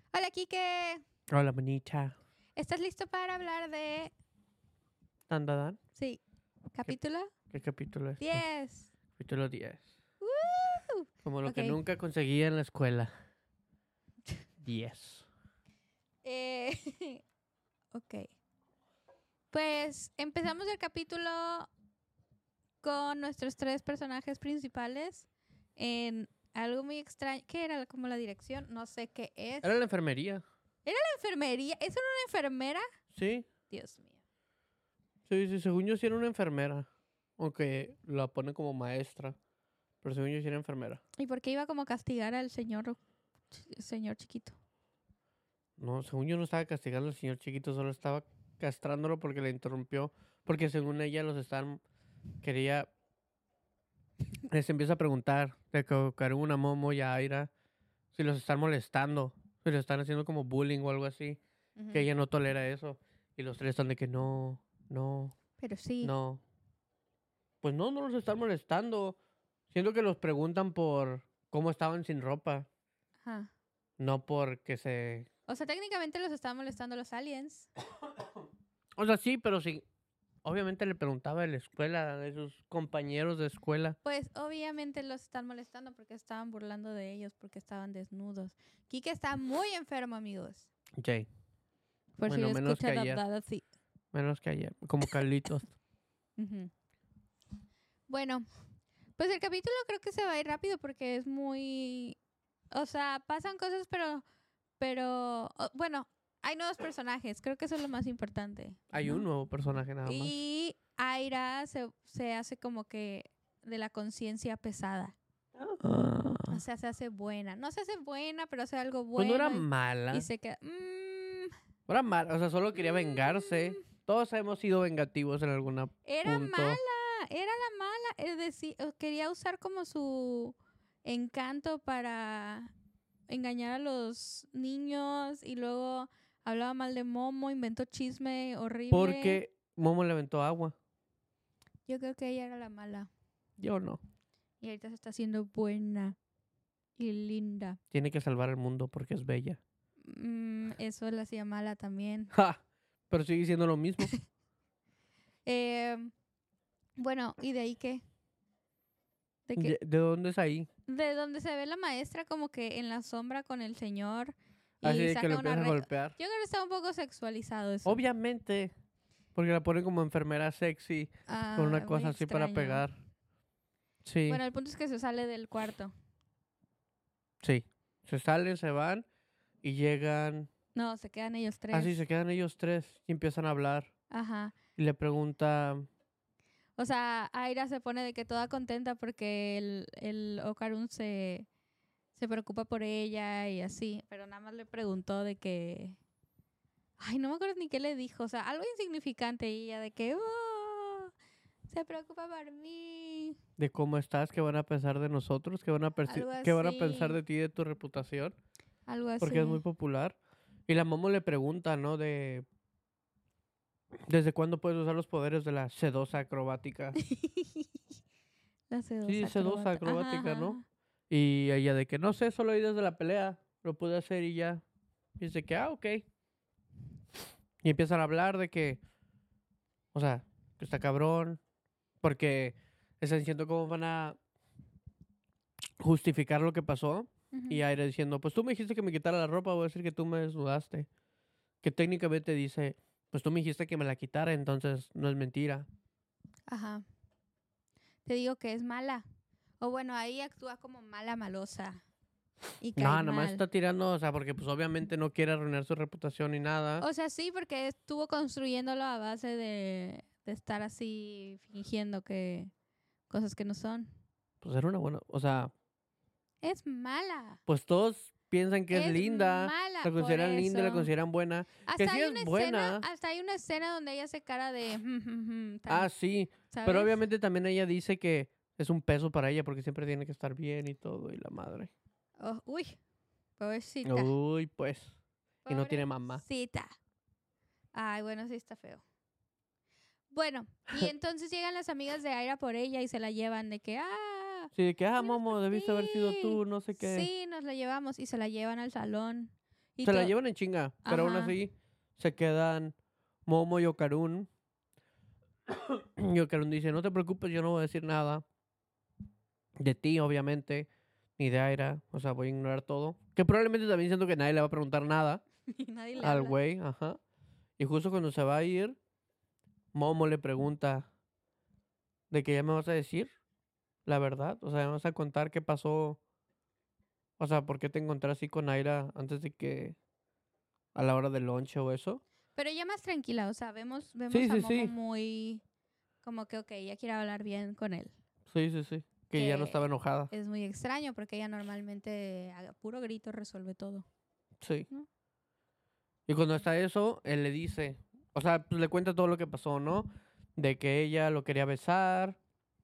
Hola, Kike. Hola, bonita. ¿Estás listo para hablar de... ¿Dan, dan, dan? Sí, capítulo ¿Qué capítulo es? 10? Capítulo 10. ¡Woo! Como lo que Ok. nunca conseguía en la escuela. 10. Eh, ok. Pues empezamos el capítulo con nuestros tres personajes principales en algo muy extraño. ¿Qué era como la dirección? No sé qué es. Era la enfermería. ¿La enfermería? ¿Es una enfermera? Sí, Dios mío. sí, según yo sí era una enfermera. Aunque la pone como maestra. Pero según yo sí era enfermera. ¿Y por qué iba como a castigar al señor chiquito? No, según yo no estaba castigando al señor chiquito, solo estaba castrándolo porque le interrumpió. Porque según ella los están... Quería... Les empieza a preguntar de Karuna, Momo y a Aira si los están molestando. Si los están haciendo como bullying o algo así. Ujú. Que ella no tolera eso. Y los tres están de que no, Pero sí. no. Pues no los están molestando. Siento que los preguntan por cómo estaban sin ropa. Ajá. No porque se... O sea, técnicamente los estaban molestando los aliens. O sea, sí, pero sí. Obviamente le preguntaba de la escuela, de sus compañeros de escuela. Pues obviamente los están molestando porque estaban burlando de ellos, porque estaban desnudos. Kike está muy enfermo, amigos. Jay. Por Bueno, si lo menos que escuchan ayer. hablar así. Menos que ayer. Como Carlitos. Ujú. Bueno, pues el capítulo creo que se va a ir rápido porque es muy... O sea, pasan cosas, bueno, hay nuevos personajes. Creo que eso es lo más importante. Hay ¿no? un nuevo personaje nada más. Y Aira se hace como que de la conciencia pesada. O sea, se hace buena. No se hace buena, pero hace algo Pues no bueno. era mala. Y se queda... No era mala. O sea, solo quería vengarse. Todos hemos sido vengativos en alguna era punto. mala. Era la mala. Es decir, quería usar como su encanto para engañar a los niños. Y luego hablaba mal de Momo, inventó chisme horrible. Porque Momo le aventó agua. Yo creo que ella era la mala. Yo no. Y ahorita se está haciendo buena y linda. Tiene que salvar el mundo porque es bella. Eso la hacía mala también. ¡Ja! Pero sigue siendo lo mismo. Bueno, ¿y de ahí qué? ¿De dónde es ahí? De donde se ve la maestra como que en la sombra con el señor y Así de que saca le una empieza a golpear. Yo creo que está un poco sexualizado eso. Obviamente. Porque la ponen como enfermera sexy. Con una Muy cosa así para extraño. pegar. Sí, Bueno, el punto es que se sale del cuarto. sí. Se salen, se van. Y llegan... No, se quedan ellos tres. Así se quedan ellos tres. Y empiezan a hablar. Ajá. Y le pregunta... O sea, Aira se pone de que toda contenta porque el Okarun se preocupa por ella y así. Pero nada más le preguntó de que... Ay, no me acuerdo ni qué le dijo. O sea, algo insignificante. Y ella de que... "Oh, se preocupa por mí". de cómo estás, qué van a pensar de nosotros, qué van a, Algo qué van a pensar así. de ti y de tu reputación, Algo así. porque es muy popular. Y la Momo le pregunta, ¿no? De ¿desde cuándo puedes usar los poderes de la sedosa acrobática? La sedosa Sí, sedosa acróbata. acrobática, Ajá, ¿no? ajá. Y ella de que no sé, solo ahí desde la pelea lo pude hacer y ya. Y dice que, ok. Y empiezan a hablar de que, o sea, que está cabrón, porque están diciendo cómo van a justificar lo que pasó. Ujú. Y Aira diciendo, pues tú me dijiste que me quitara la ropa, voy a decir que tú me desnudaste. Que técnicamente dice, pues tú me dijiste que me la quitara, entonces no es mentira. Ajá. Te digo que es mala. O bueno, ahí actúa como mala malosa. Y cae No, nada más mal. está tirando, o sea, porque pues obviamente no quiere arruinar su reputación ni nada. O sea, sí, porque estuvo construyéndolo a base de estar así fingiendo que cosas que no son. Pues era una buena, o sea, Es mala. pues todos piensan que es linda, mala. la Por consideran linda, la eso. consideran buena. Que Hasta sí hay es una buena. escena, hasta hay una escena donde ella hace cara de Ah, sí. ¿sabes? Pero obviamente también ella dice que es un peso para ella porque siempre tiene que estar bien y todo, y la madre. Oh, uy, pobrecita. Uy, pues. Y no tiene mamá. Pobrecita. Ay, bueno, sí está feo. Bueno, y entonces llegan las amigas de Aira por ella y se la llevan de que, Sí, de que, venimos Momo, por debiste haber sido ti. tú, no sé qué. Sí, nos la llevamos y se la llevan al salón. Y Se la to- llevan en chinga, pero aún Ajá. así se quedan Momo y Okarun. Y Okarun dice, no te preocupes, yo no voy a decir nada de ti, obviamente, ni de Aira. O sea, voy a ignorar todo. Que probablemente también siento que nadie le va a preguntar nada Y nadie le al habla. güey, ajá. Y justo cuando se va a ir, Momo le pregunta de que ya me vas a decir la verdad. O sea, me vas a contar qué pasó. O sea, ¿por qué te encontré así con Aira antes de que a la hora del lunch o eso? Pero ella más tranquila, o sea, Sí, vemos a sí, Momo sí. muy como que, ok, ella quiere hablar bien con él. Sí, sí, sí. Que ya no estaba Que enojada. es muy extraño porque ella normalmente a puro grito resuelve todo, Sí. ¿no? Y cuando está eso, él le dice, o sea, pues le cuenta todo lo que pasó, ¿no? De que ella lo quería besar,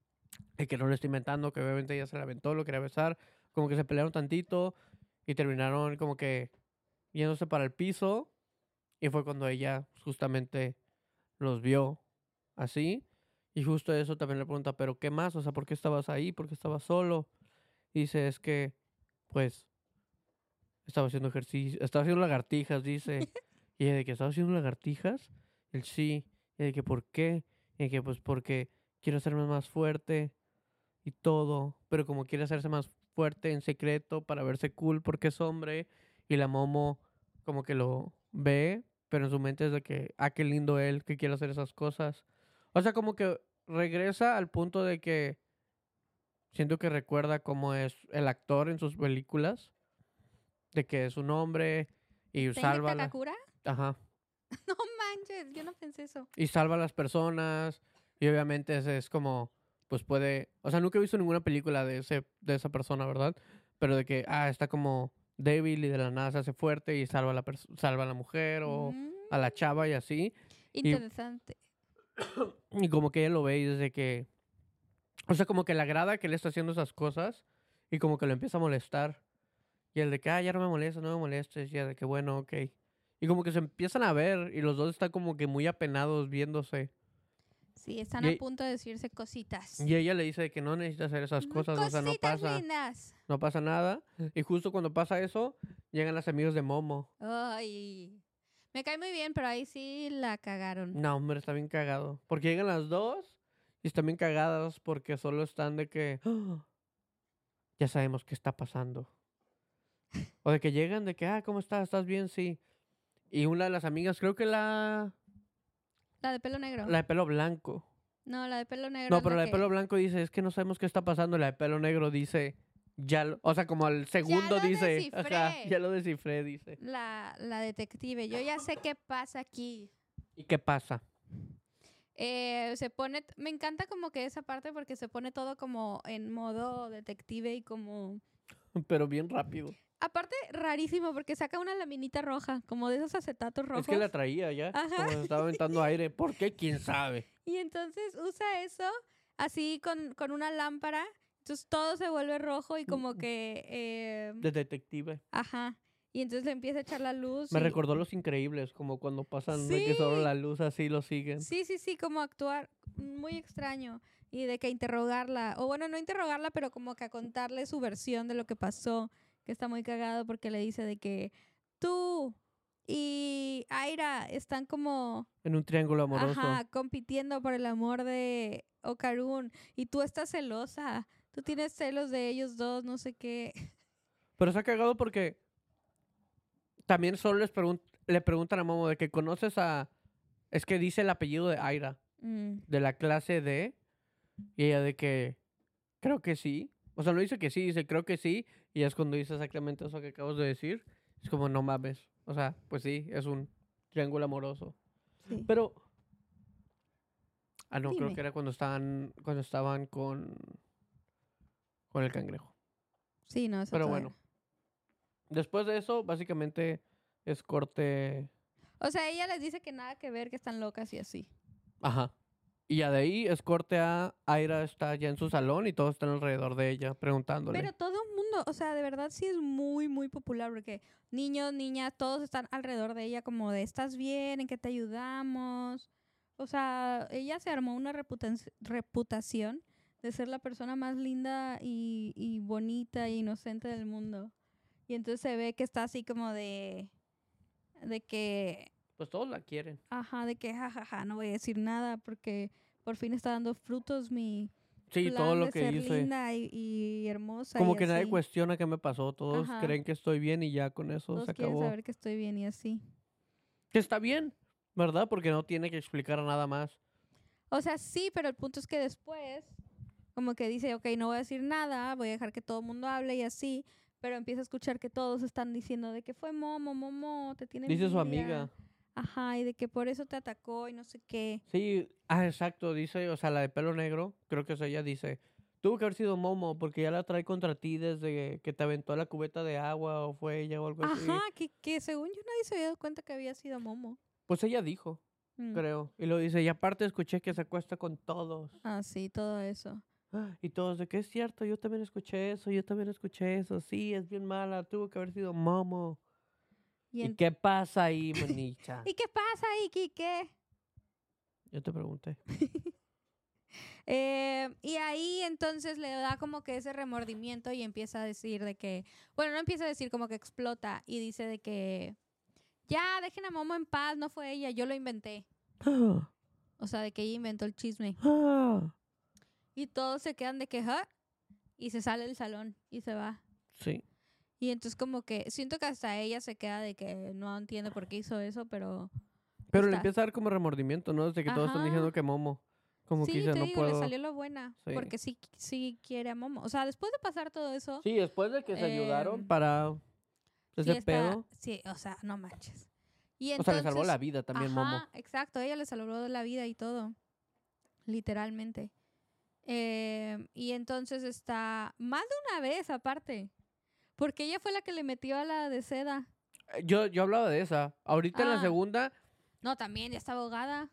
de que no lo está inventando, que obviamente ella se la aventó, lo quería besar, como que se pelearon tantito y terminaron como que yéndose para el piso y fue cuando ella justamente los vio así y justo eso también le pregunta, pero ¿qué más? O sea, ¿por qué estabas ahí? ¿Por qué estabas solo? Y dice, es que, pues, estaba haciendo ejercicio, estaba haciendo lagartijas, dice. Y ella de que estaba haciendo lagartijas. Él sí. Y de que ¿por qué? Y de que pues porque quiero hacerme más fuerte y todo. Pero como quiere hacerse más fuerte en secreto para verse cool porque es hombre. Y la Momo como que lo ve, pero en su mente es de que, ah, qué lindo él, que quiere hacer esas cosas. O sea, como que regresa al punto de que siento que recuerda cómo es el actor en sus películas de que es un hombre y ¿Tengue salva Takakura? ajá, No manches, yo no pensé eso. y salva a las personas y obviamente ese es como pues puede, o sea, nunca he visto ninguna película de esa persona, ¿verdad? Pero de que está como débil y de la nada se hace fuerte y salva a salva a la mujer o Mm, a la chava y así y, interesante. y como que ella lo ve y desde que o sea, como que le agrada que él está haciendo esas cosas y como que lo empieza a molestar. Y el de que, ya no me molesta, no me molestes. Y el de que, bueno, ok. Y como que se empiezan a ver y los dos están como que muy apenados viéndose. Sí, están Y, a e- punto de decirse cositas. y ella le dice de que no necesita hacer esas cosas, o sea, Cositas lindas. no pasa nada. Y justo cuando pasa eso, llegan las amigos de Momo. Ay, me cae muy bien, pero ahí sí la cagaron. No, hombre, está bien cagado. Porque llegan las dos y están bien cagadas porque solo están de que, ya sabemos qué está pasando. O de que llegan de que, ¿cómo estás? ¿Estás bien? Sí. Y una de las amigas, creo que La de pelo negro. la de pelo blanco. No, la de pelo negro No, es pero la la de pelo que... blanco dice, es que no sabemos qué está pasando. La de pelo negro dice, o sea, como al Ya segundo lo dice, ajá, descifré. ya lo descifré, dice. La detective. Yo ya sé qué pasa aquí. ¿Y qué pasa? Se pone... Me encanta como que esa parte porque se pone todo como en modo detective y como... Pero bien rápido. Aparte, rarísimo porque saca una laminita roja, como de esos acetatos rojos. Es que la traía ya, Ajá. como se estaba aventando aire. ¿Por qué? ¿Quién sabe? Y entonces usa eso así con una lámpara. Entonces todo se vuelve rojo y como que... De detective. ajá. Y entonces le empieza a echar la luz Me y... recordó Los Increíbles, como cuando pasan de Sí, que solo la luz así lo siguen. sí, sí, sí, como actuar muy extraño. Y de que interrogarla, o bueno, no interrogarla, pero como que a contarle su versión de lo que pasó, que está muy cagado porque le dice de que tú y Aira están como, En un triángulo amoroso. ajá, compitiendo por el amor de Okarun y tú estás celosa, tú tienes celos de ellos dos, no sé qué. Pero se ha cagado porque también solo le preguntan a Momo de que conoces a... Es que dice el apellido de Aira, Mm, de la clase D. Y ella de que, creo que sí. O sea, no dice que sí, dice creo que sí. Y es cuando dice exactamente eso que acabas de decir. Es como, no mames. O sea, pues sí, es un triángulo amoroso. sí, Pero, no, creo dime. que era cuando estaban con el cangrejo. Sí, no, eso Pero todavía. bueno, después de eso, básicamente es corte. O sea, ella les dice que nada que ver, que están locas y así. Ajá. Y ya de ahí es corte a Aira está ya en su salón y todos están alrededor de ella preguntándole. Pero todo el mundo, o sea, de verdad sí es muy, muy popular porque niños, niñas, todos están alrededor de ella como de, ¿estás bien? ¿En qué te ayudamos? O sea, ella se armó una reputación de ser la persona más linda y bonita e inocente del mundo. Y entonces se ve que está así como de, de que, Pues todos la quieren. ajá, de que jajaja, no voy a decir nada porque por fin está dando frutos mi Sí, todo plan lo de que ser hice. linda y hermosa Como y que nadie así. cuestiona qué me pasó. Todos Ajá, creen que estoy bien y ya con eso se todos quieren acabó. saber que estoy bien y así. Que está bien, ¿verdad? Porque no tiene que explicar nada más. O sea, sí, pero el punto es que después, como que dice, ok, no voy a decir nada, voy a dejar que todo el mundo hable y así, pero empieza a escuchar que todos están diciendo de que fue Momo, Momo, te tiene Dice su envidia. amiga. Ajá, y de que por eso te atacó y no sé qué. Sí, exacto, dice, o sea, la de pelo negro, creo que es ella, dice, tuvo que haber sido Momo, porque ya la trae contra ti desde que te aventó la cubeta de agua, o fue ella o algo Ajá, así. que según yo nadie se había dado cuenta que había sido Momo. Pues ella dijo, Mm. creo, y lo dice, y aparte escuché que se acuesta con todos. Ah, sí, todo eso. Y todos, de que es cierto, yo también escuché eso, yo también escuché eso, sí, es bien mala, tuvo que haber sido Momo. Y, ¿Y en- qué pasa ahí, manicha? ¿Y qué pasa ahí, Kike? Yo te pregunté. Y ahí entonces le da como que ese remordimiento y empieza a decir de que, bueno, no empieza a decir como que explota y dice de que, ya, dejen a Momo en paz, no fue ella, yo lo inventé. O sea, de que ella inventó el chisme. Y todos se quedan de que, ¿ah? Y se sale del salón y se va. Sí. Y entonces como que siento que hasta ella se queda de que no entiende por qué hizo eso, pero Pero le está. empieza a dar como remordimiento, ¿no? Desde que todos están diciendo Ajá. que Momo. Como que Sí, dice, te no digo, le puedo. salió lo buena. Sí. Porque sí quiere a Momo. O sea, después de pasar todo eso, Sí, después de que se ayudaron em, para sí ese pedo. sí, o sea, no manches. Y O sea, le salvó la entonces, vida también ajá, Momo. exacto, ella le salvó de la vida y todo, literalmente. Y entonces está más de una vez aparte, porque ella fue la que le metió a la de seda. Yo hablaba de esa. Ahorita en la Ah, segunda. no, también ya está abogada.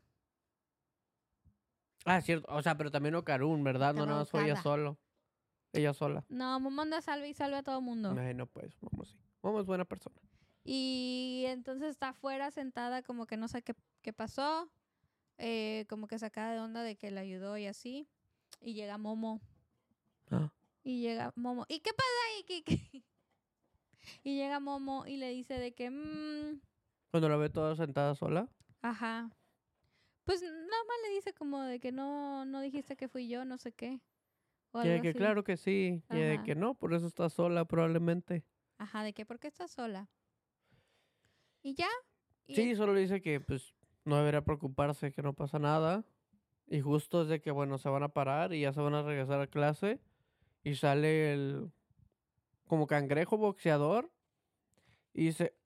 Ah, cierto. O sea, pero también Okarun, ¿verdad? No, Estaba nada más fue ella ahogada. solo. Ella sola. No, Momo anda salve y salve a todo mundo. Ay, no, pues, Momo sí. Momo es buena persona. Y entonces está afuera sentada como que no sé qué pasó. Como que sacada de onda de que le ayudó y así. Y llega Momo. Ah. Y llega Momo. ¿Y qué pasa ahí, Kiki? Y llega Momo y le dice de que, Cuando la ve toda sentada sola. ajá. Pues nada más le dice como de que no dijiste que fui yo, no sé qué. O Y de algo que así. claro que sí. Y de Ajá. que no, por eso está sola probablemente. Ajá, de que, ¿por qué estás sola? Y ya. Y Sí, solo le dice que pues no debería preocuparse, que no pasa nada. Y justo es de que, bueno, se van a parar y ya se van a regresar a clase. Y sale el como cangrejo boxeador. Y dice,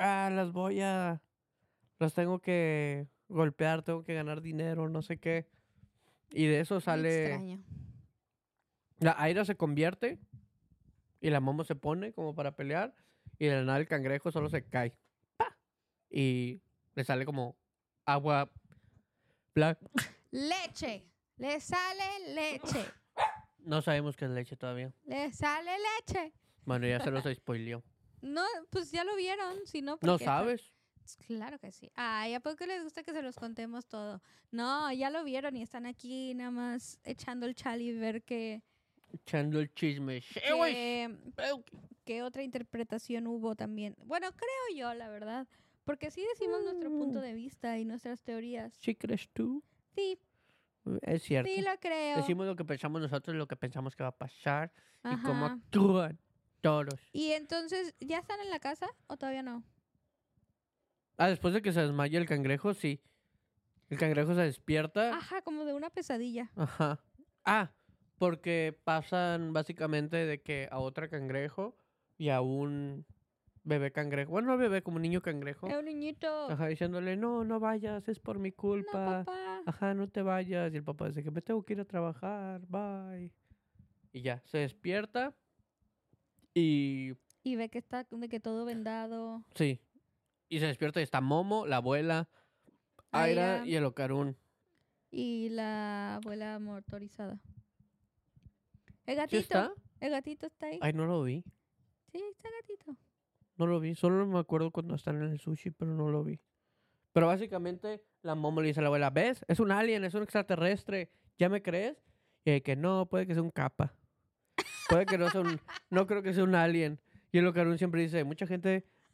las tengo que golpear, tengo que ganar dinero, no sé qué. Y de eso muy sale, extraño. la Aira se convierte y la Momo se pone como para pelear. Y de la nada el cangrejo solo se cae. ¡Pa! Y le sale como agua blanca. Leche. Le sale leche. No sabemos qué es leche todavía. Le sale leche. Bueno, ya se los spoileó. No, pues ya lo vieron, si no, ¿No porque sabes? claro que sí. Ay, ¿a poco les gusta que se los contemos todo? No, ya lo vieron y están aquí nada más echando el chal y ver Echando el chisme. qué otra interpretación hubo también. Bueno, creo yo, la verdad. Porque sí decimos nuestro punto de vista y nuestras teorías. ¿Sí crees tú? Sí, Es cierto. sí lo creo. Decimos lo que pensamos nosotros, lo que pensamos que va a pasar y cómo Ajá. actúan todos. Y entonces, ¿ya están en la casa o todavía no? Ah, después de que se desmaya el cangrejo, sí. El cangrejo se despierta. Ajá, como de una pesadilla. Ajá. Ah, porque pasan básicamente de que a otra cangrejo y a un bebé cangrejo. Bueno, no bebé, como niño cangrejo. Es un niñito. Ajá, diciéndole, no, no vayas, es por mi No, culpa. papá. Ajá, no te vayas. Y el papá dice que me tengo que ir a trabajar, bye. Y ya, se despierta y Y ve que está de que todo vendado. sí. Y se despierta y está Momo, la abuela, Aira Aira. y el Ocarun. Y la abuela motorizada. El ¿Sí gatito. está? El gatito está ahí. Ay, no lo vi. Sí, está el gatito. No lo vi. Solo me acuerdo cuando están en el sushi, pero no lo vi. Pero básicamente la Momo le dice a la abuela, ¿ves? Es un alien, es un extraterrestre. ¿Ya me crees? Y que no, puede que sea un capa. Puede que no sea un... No creo que sea un alien. Y el Ocarun siempre dice, mucha gente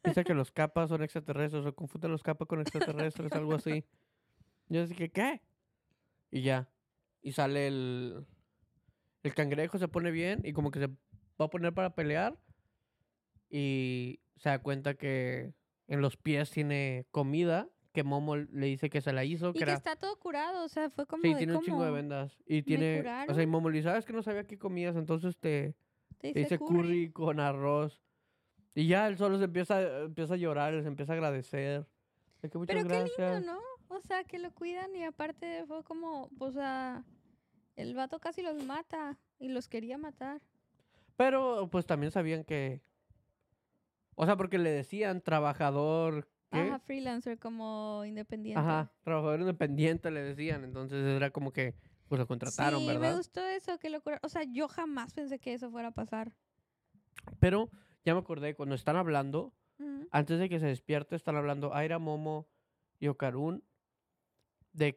Dice que los capas son extraterrestres, o confunden los capas con extraterrestres, algo así. Yo dije, ¿qué? Y ya. Y sale el cangrejo, se pone bien y como que se va a poner para pelear. Y se da cuenta que en los pies tiene comida, que Momo le dice que se la hizo. Y que está todo curado, o sea, fue como Sí, de tiene un chingo de cómo vendas. Y me tiene, o curaron. sea, y Momo le dice, ¿sabes que no sabía qué comías? Entonces te dice curry con arroz. Y ya él solo empieza a llorar, les empieza a agradecer. De que muchas Pero qué gracias. lindo, ¿no? O sea, que lo cuidan y aparte fue como, o sea, el vato casi los mata y los quería matar. Pero pues también sabían que, o sea, porque le decían trabajador, ¿qué? Ajá, freelancer como independiente. Ajá, trabajador independiente le decían. Entonces era como que, pues lo contrataron, Sí, me ¿verdad? gustó eso, que lo curaron. O sea, yo jamás pensé que eso fuera a pasar. Pero ya me acordé, cuando están hablando, Ujú. antes de que se despierte, están hablando Aira, Momo y Okarun de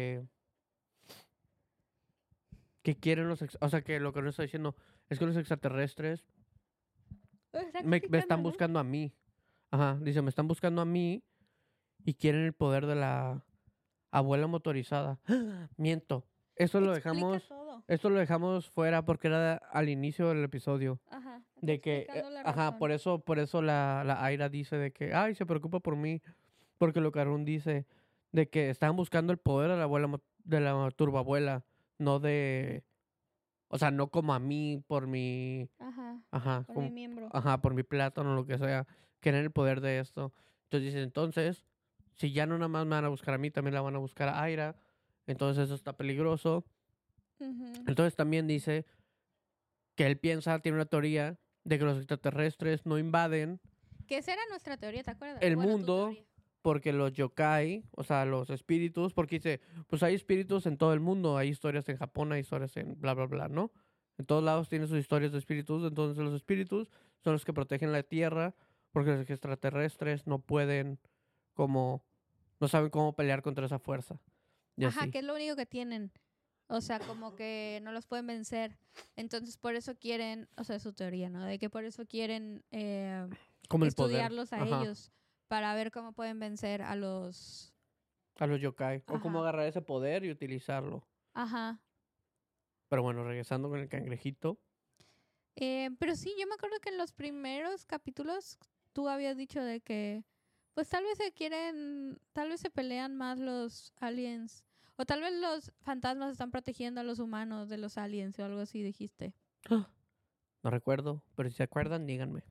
que quieren o sea, que lo que nos está diciendo es que los extraterrestres Está me criticando, están ¿no? buscando a mí. Ajá, dice, me están buscando a mí y quieren el poder de la abuela motorizada. Miento. Explica todo. Esto lo dejamos fuera porque era al inicio del episodio. Ajá, está De que, explicando la ajá, razón. por eso la Aira dice de que, ay, se preocupa por mí. Porque lo Karun dice de que estaban buscando el poder de la abuela, de la turbabuela, no de, o sea, no como a mí por mi, Ajá, ajá, por mi miembro. ajá, por mi plátano o lo que sea, quieren el poder de esto. Entonces dice, entonces, si ya no nada más me van a buscar a mí, también la van a buscar a Aira. Entonces eso está peligroso. Ujú. Entonces también dice que él piensa, tiene una teoría de que los extraterrestres no invaden Que esa era nuestra teoría, ¿te acuerdas? el Bueno, tu mundo teoría. porque los yokai, o sea, los espíritus, porque dice, pues hay espíritus en todo el mundo, hay historias en Japón, hay historias en bla, bla, bla, ¿no? En todos lados tienen sus historias de espíritus, entonces los espíritus son los que protegen la tierra, porque los extraterrestres no pueden, como, no saben cómo pelear contra esa fuerza. Y Ajá, así, que es lo único que tienen. O sea, como que no los pueden vencer. Entonces, por eso quieren, o sea, es su teoría, ¿no? De que por eso quieren como el poder, estudiarlos a ajá, ellos para ver cómo pueden vencer a los... a los yokai, o cómo Ajá, agarrar ese poder y utilizarlo. ajá. Pero bueno, regresando con el cangrejito. Pero sí, yo me acuerdo que en los primeros capítulos tú habías dicho de que, pues tal vez se quieren, tal vez se pelean más los aliens. O tal vez los fantasmas están protegiendo a los humanos de los aliens o algo así, dijiste. No recuerdo, pero si se acuerdan, díganme.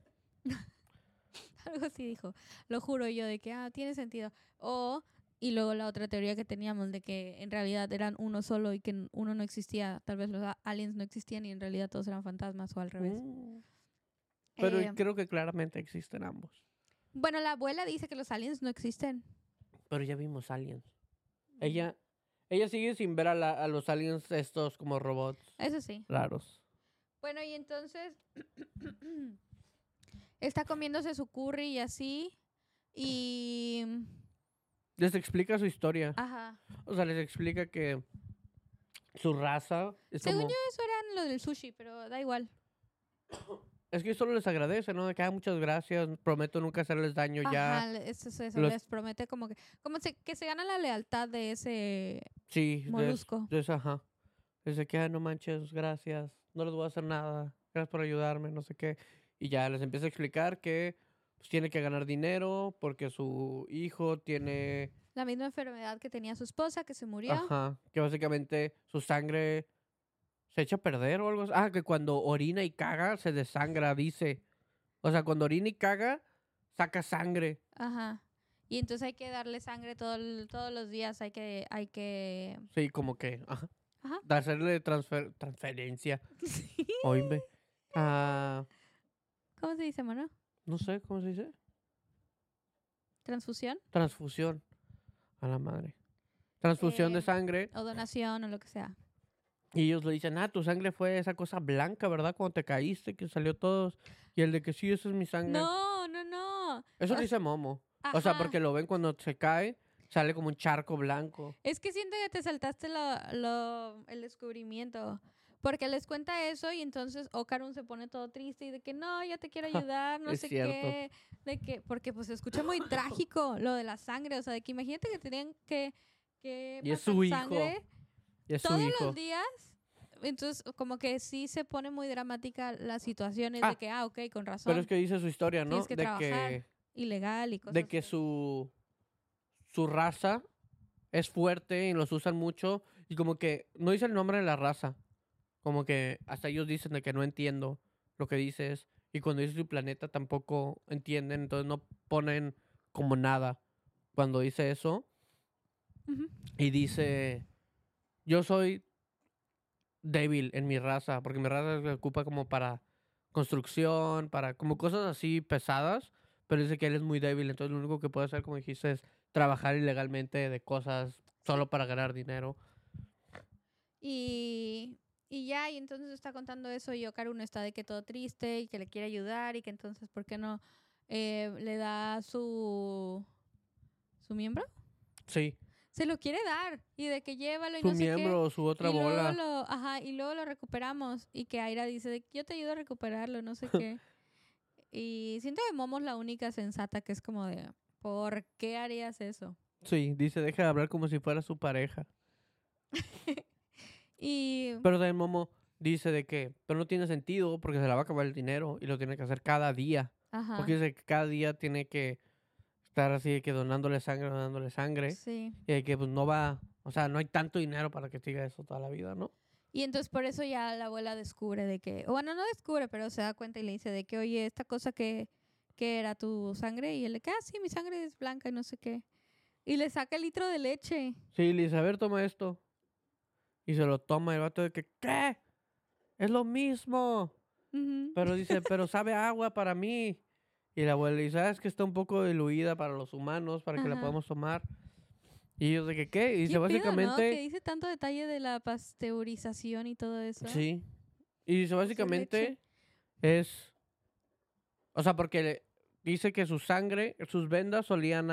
Algo así dijo. Lo juro yo de que, tiene sentido. O, y luego la otra teoría que teníamos de que en realidad eran uno solo y que uno no existía. Tal vez los aliens no existían y en realidad todos eran fantasmas o al revés. Pero Eh, creo que claramente existen ambos. bueno, la abuela dice que los aliens no existen. Pero ya vimos aliens. Ella, ella sigue sin ver a los aliens estos como robots Eso sí. raros. Bueno, y entonces está comiéndose su curry y así. Y... Les explica su historia. Ajá. O sea, les explica que su raza es Según como... yo eso era lo del sushi, pero da igual. Es que solo les agradece, ¿no? De que muchas gracias, prometo nunca hacerles daño ya. Ajá, eso es eso. Los- Les promete como que... que se gana la lealtad de ese Sí, molusco. ajá. Dice que, no manches, gracias, no les voy a hacer nada, gracias por ayudarme, no sé qué. Y ya les empieza a explicar que pues, tiene que ganar dinero porque su hijo tiene, La misma enfermedad que tenía su esposa, que se murió. ajá, que básicamente su sangre se echa a perder o algo así. Ah, que cuando orina y caga se desangra, dice. O sea, cuando orina y caga, saca sangre. Ajá. Y entonces hay que darle sangre todos los días. Hay que... Sí, como que, ajá. Ajá. De hacerle transferencia. Sí. Oíme. Ah, ¿Cómo se dice, mano? no sé, ¿cómo se dice? ¿Transfusión? Transfusión. A la madre. Transfusión de Eh, sangre. O donación o lo que sea. Y ellos le dicen, tu sangre fue esa cosa blanca, ¿verdad? Cuando te caíste, que salió todo. Y el de que sí, esa es mi sangre. No, no, no. Eso O dice Momo. O sea, Ajá. porque lo ven cuando se cae, sale como un charco blanco. Es que siento que te saltaste el descubrimiento. Porque les cuenta eso y entonces Okarun se pone todo triste y de que no, yo te quiero ayudar, no Es sé cierto. qué. De que, porque pues se escucha muy trágico lo de la sangre. O sea, de que imagínate que tenían que Y es pasar su hijo. sangre Y es su todos los hijo. días. Entonces, como que sí se pone muy dramática la situación. Es Ah, de que, ok, con razón. Pero es que dice su historia, ¿no? Tienes que trabajar ilegal y cosas De que así. su raza es fuerte y los usan mucho. Y como que no dice el nombre de la raza. Como que hasta ellos dicen de que no entiendo lo que dices. Y cuando dice su planeta tampoco entienden. Entonces no ponen como nada cuando dice eso. Ujú. Y dice, yo soy débil en mi raza. Porque mi raza se ocupa como para construcción, para como cosas así pesadas. Pero dice que él es muy débil. Entonces lo único que puede hacer, como dijiste, es trabajar ilegalmente de cosas solo para ganar dinero. Y ya, y entonces está contando eso y Okarun está de que todo triste y que le quiere ayudar y que entonces, ¿por qué no le da su miembro? Sí, Se lo quiere dar y de que llévalo y su no sé qué. miembro o su otra Y luego bola. y luego lo recuperamos y que Aira dice de que yo te ayudo a recuperarlo, no sé qué. Y siento que Momo es la única sensata que es como de, ¿por qué harías eso? Sí, dice, deja de hablar como si fuera su pareja. Y, Pero también Momo dice de que, pero no tiene sentido porque se le va a acabar el dinero y lo tiene que hacer cada día. ajá, Porque dice que cada día tiene que estar así de que donándole sangre. sí. Y de que pues no va, o sea, no hay tanto dinero para que siga eso toda la vida, ¿no? Y entonces por eso ya la abuela descubre de que, o bueno, no descubre, pero se da cuenta y le dice de que, oye, esta cosa que era tu sangre, y él le que, sí, mi sangre es blanca y no sé qué. Y le saca el litro de leche. Sí, le dice, a ver, toma esto. Y se lo toma y el vato de que, ¿qué? Es lo mismo. Ujú. Pero dice, pero sabe a agua para mí. Y la abuela dice, es que está un poco diluida para los humanos, para que la Ajá. podamos tomar. Y ellos de que, ¿qué? Y dice, ¿Qué pedo, no? Que básicamente, dice tanto detalle de la pasteurización y todo eso. sí. Y dice, Pues es leche. básicamente, es, o sea, porque dice que su sangre, sus vendas olían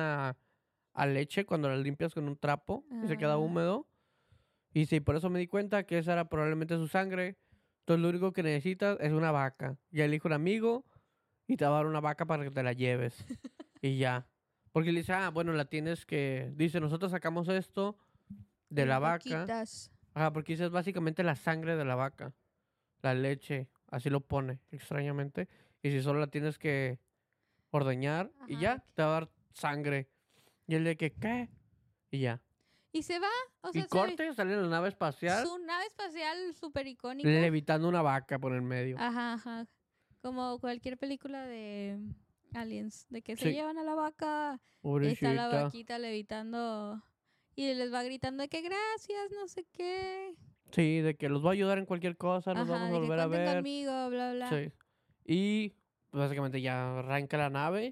a leche cuando las limpias con un trapo y se queda Ah. húmedo. Y sí, por eso me di cuenta que esa era probablemente su sangre. Entonces lo único que necesitas es una vaca. Ya elijo un amigo y te va a dar una vaca para que te la lleves. Y ya. Porque le dice, bueno, la tienes que... Dice, nosotros sacamos esto de la Las vaca. vaquitas. Ajá, porque dice, es básicamente la sangre de la vaca. La leche. Así lo pone, extrañamente. Y si solo la tienes que ordeñar y Ajá, ya, te va a dar sangre. Y él de que, ¿qué? Y ya. y se va, o Y sea, corte, sale en la nave espacial, su nave espacial súper icónica. levitando una vaca por el medio. Ajá, ajá. Como cualquier película de aliens, de que se Sí, llevan a la vaca. Está la pobrecita. vaquita levitando y les va gritando de que gracias, no sé qué. Sí, de que los va a ayudar en cualquier cosa, nos Ajá, vamos a de que volver a cuenten ver. conmigo, bla, bla. Sí. Y pues, básicamente ya arranca la nave.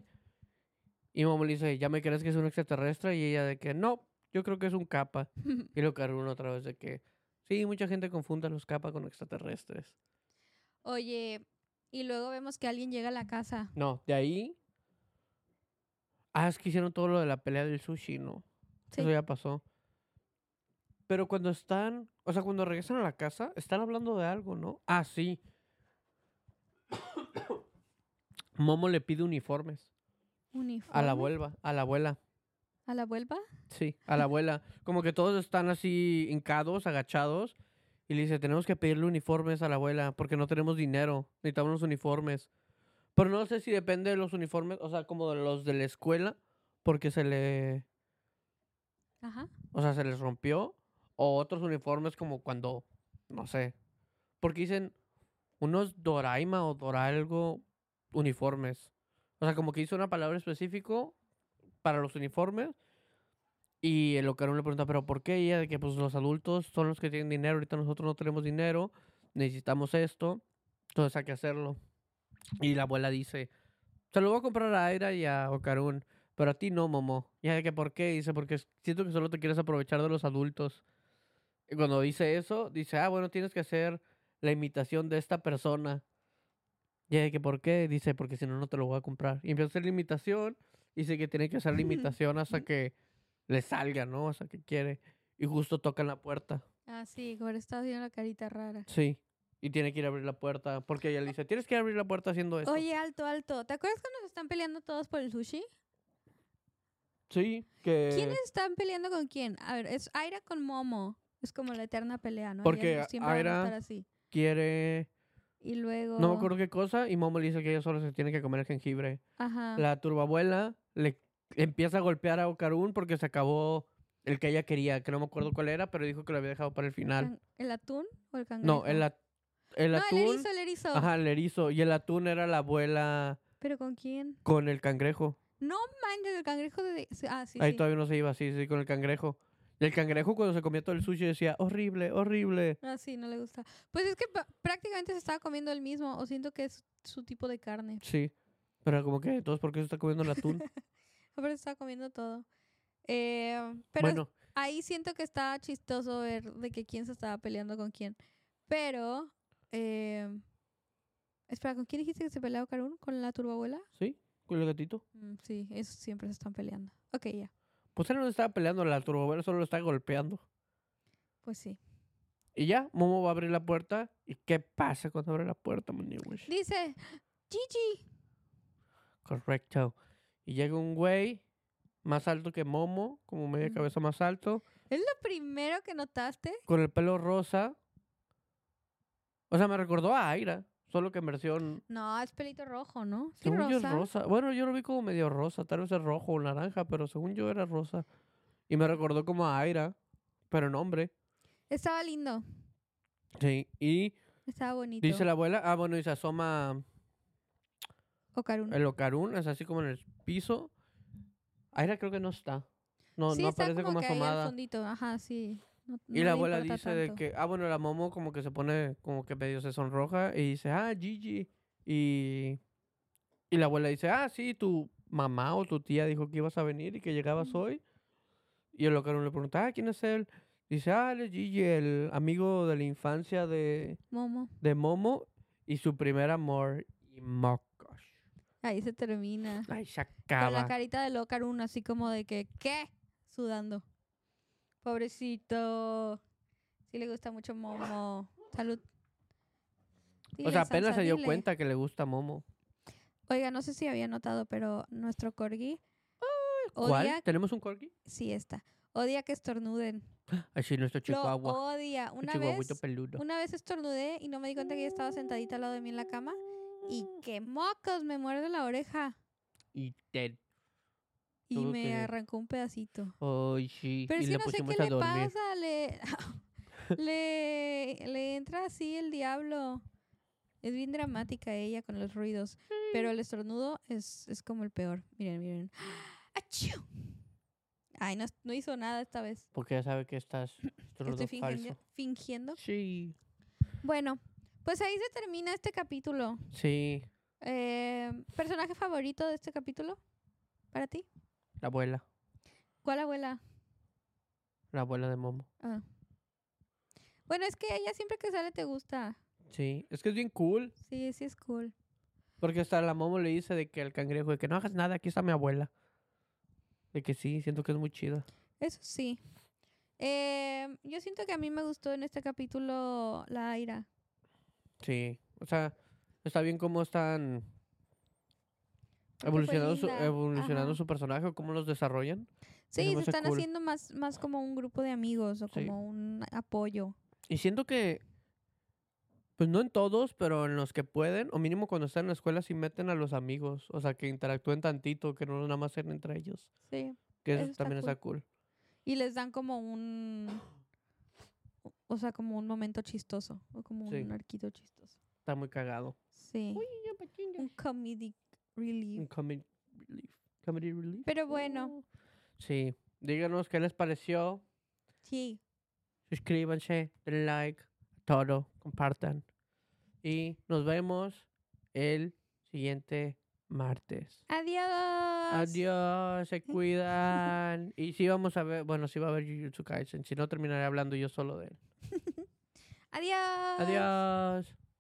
Y Momo le dice, ¿ya me crees que es un extraterrestre? Y ella de que no, yo creo que es un capa. Y lo Karun otra vez de que sí, mucha gente confunde a los capas con extraterrestres. Oye, y luego vemos que alguien llega a la casa. No, de ahí. Es que hicieron todo lo de la pelea del sushi, ¿no? Sí. Eso ya pasó. Pero cuando están, o sea, cuando regresan a la casa, están hablando de algo, ¿no? Sí. Momo le pide uniformes a la ¿Uniforme? abuela, a la abuela. ¿A la vuelva? Sí, a la abuela. Como que todos están así hincados, agachados. Y le dice, tenemos que pedirle uniformes a la abuela porque no tenemos dinero. Necesitamos los uniformes. Pero no sé si depende de los uniformes, o sea, como de los de la escuela, porque Ajá. o sea, se les rompió. O otros uniformes como cuando, no sé. Porque dicen unos Doraima o Doralgo uniformes. O sea, como que hizo una palabra específico para los uniformes. Y el Ocarón le pregunta, ¿pero por qué? Y ella de que pues los adultos son los que tienen dinero, ahorita nosotros no tenemos dinero, necesitamos esto, entonces hay que hacerlo. Y la abuela dice, se lo voy a comprar a Aira y a Ocarún, pero a ti no, Momo. Y ella de que ¿por qué? Dice, porque siento que solo te quieres aprovechar de los adultos. Y cuando dice eso, dice, bueno, tienes que hacer la imitación de esta persona. Y ella de que ¿por qué? Dice, porque si no, no te lo voy a comprar. Y empieza a hacer la imitación, dice que tiene que hacer la imitación hasta que le salga, ¿no? O sea, que quiere. Y justo tocan la puerta. Sí, ahora está haciendo la carita rara. Sí. Y tiene que ir a abrir la puerta. Porque ella le dice, tienes que abrir la puerta haciendo esto. Oye, alto, alto. ¿Te acuerdas cuando se están peleando todos por el sushi? Sí, que... ¿Quiénes están peleando con quién? A ver, es Aira con Momo. Es como la eterna pelea, ¿no? Porque Ellas siempre van a Aira estar así. quiere... Y luego... No me acuerdo qué cosa. Y Momo le dice que ella solo se tiene que comer el jengibre. Ajá. La turbabuela le empieza a golpear a Okarun porque se acabó el que ella quería. Que no me acuerdo cuál era, pero dijo que lo había dejado para el final. ¿El atún o el cangrejo? No, el No, atún... el erizo. Ajá, el erizo. Y el atún era la abuela ¿Pero con quién? con el cangrejo. No manches, el cangrejo de... Ah, sí, Ahí sí. todavía no se iba así, sí, con el cangrejo. Y el cangrejo cuando se comía todo el sushi decía, horrible, horrible. Ah, sí, no le gusta. Pues es que prácticamente se estaba comiendo el mismo. O siento que es su tipo de carne. Sí. Pero como que, entonces, ¿por qué se está comiendo el atún? Aparte estaba comiendo todo. Pero Bueno, ahí siento que estaba chistoso ver de que quién se estaba peleando con quién. Pero... espera, ¿con quién dijiste que se peleaba Karun? ¿Con la turbabuela? sí, con el gatito. Sí, esos siempre se están peleando. Ok, ya. Pues él no estaba peleando, la turbobuela solo lo está golpeando. Pues sí. Y ya, Momo va a abrir la puerta. ¿Y qué pasa cuando abre la puerta, Maniwish? Dice, Gigi. Correcto. Y llega un güey más alto que Momo, como media Mm. cabeza más alto, ¿Es lo primero que notaste? con el pelo rosa. O sea, me recordó a Aira, solo que en versión... No, es pelito rojo, ¿no? Sí, Según yo es rosa. rosa. Bueno, yo lo vi como medio rosa, tal vez es rojo o naranja, pero según yo era rosa. Y me recordó como a Aira, pero en hombre. Estaba lindo. Sí, y Estaba bonito. dice la abuela, ah, bueno, y se asoma Okarun. el Okarun, es así como en el piso. Aira creo que no está. No, sí, no está aparece como que ahí al asomada. fondito. Ajá, sí. No, Y no la le abuela importa dice de tanto. que, ah, bueno, la Momo como que se pone, como que medio se sonroja y dice, ah, Gigi. Y la abuela dice, ah, sí, tu mamá o tu tía dijo que ibas a venir y que llegabas hoy. Y el Okarun le pregunta, ah, ¿quién es él? Dice, ah, él es Gigi, el amigo de la infancia de Momo. y su primer amor. Y mocos. Ahí se termina. Ahí se Con la acaba. carita de Okarun así como de que, ¿qué? Sudando. Pobrecito. Sí le gusta mucho Momo. Salud. O Dile, sea, apenas Sansa, se dio dile. cuenta que le gusta Momo. Oiga, no sé si había notado, pero nuestro corgi ¿Cuál? odia... ¿Tenemos un corgi? Sí, está. Odia que estornuden. Ay, sí, nuestro Lo chihuahua. odia. Un chihuahuito peludo. Una vez estornudé y no me di cuenta que ella estaba sentadita al lado de mí en la cama. Y qué mocos, me muerde la oreja. Y Ted. Y Todo me que- arrancó un pedacito. Ay, sí. Pero y es que le no sé pusimos qué a le dormir. pasa. Le entra así el diablo. Es bien dramática ella con los ruidos. Pero el estornudo es como el peor. Miren, miren. ¡Achú! Ay, no hizo nada esta vez. Porque ya sabe que estás estornudo Estoy falso. fingiendo. Sí. Bueno, pues ahí se termina este capítulo. Sí. ¿Personaje favorito de este capítulo? ¿Para ti? La abuela. ¿Cuál abuela? La abuela de Momo. Ah. Bueno, es que ella siempre que sale te gusta. Sí. Es que es bien cool. Sí, sí es cool. Porque hasta la Momo le dice de que al cangrejo, de que no hagas nada, aquí está mi abuela. De que sí, siento que es muy chida. Eso sí. Yo siento que a mí me gustó en este capítulo la Aira. Sí. O sea, está bien cómo están Porque fue linda. evolucionando Ajá. su personaje o cómo los desarrollan. Sí, me se hace están cool. haciendo más como un grupo de amigos o Sí. como un apoyo. Y siento que, pues no en todos, pero en los que pueden, o mínimo cuando están en la escuela, sí meten a los amigos. O sea, que interactúen tantito, que no nada más sean entre ellos. Sí. Que Eso eso está también cool. está cool. Y les dan como o sea, como un momento chistoso. O como Sí. un arquito chistoso. Está muy cagado. Sí. Un comedic relief. Un comedy relief. Pero bueno, Oh. Sí. Díganos qué les pareció. sí. Suscríbanse, denle like, todo, compartan. Y nos vemos el siguiente martes. Adiós. Adiós, se cuidan. Y sí vamos a ver, bueno, sí va a haber Jujutsu Kaisen. Si no, terminaré hablando yo solo de él. Adiós. Adiós.